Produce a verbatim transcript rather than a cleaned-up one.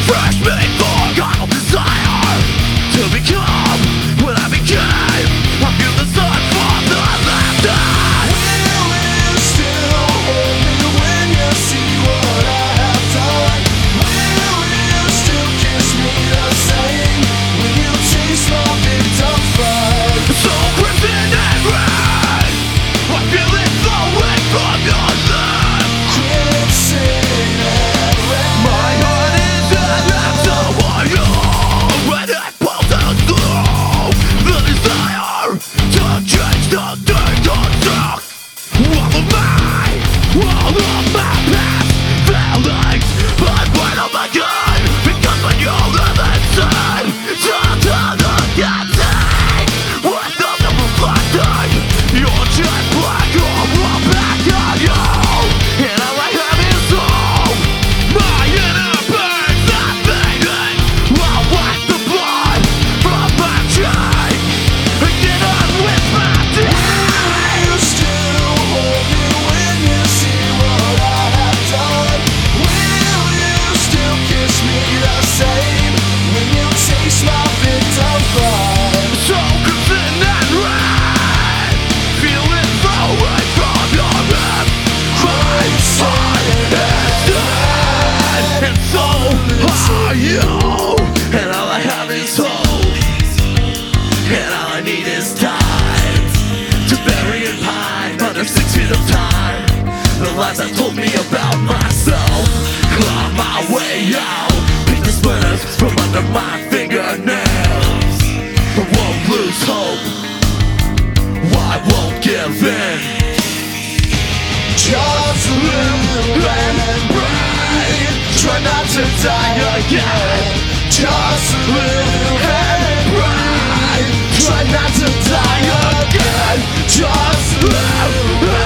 fresh made for God of desire to become what I became. I feel the sun for the laughter. Will you still hold me when you see what I have done? Will you still kiss me the same when you taste my victim blood? So crimson and red, I feel it flowing from your lips. Crimson and red. My heart is an answer for you, and it pulses through the desire to change the things on stuck. All of my, all of my past feelings, but when I'm again, because when you live inside, turn to the guilty, with nothing reflecting, you're just black or raw back on you, and all I have is hope. My inner burns not fading. I'll wipe the blood from my cheek and get on with my day. You still hold me when you see what I have done? Will you still kiss me the same when you taste my victim blood? So crimson and red, feel it flowing from your lips. My heart is dead, and so are you. And all I have is hope, and all I need is time to bury in pine under six feet of time. The lies that told me about myself, claw my way out, beat the splinters from under my fingernails. I won't lose hope, I won't give in. Just live and breathe. Try not to die again. Just live and breathe. Try not to die again. Just live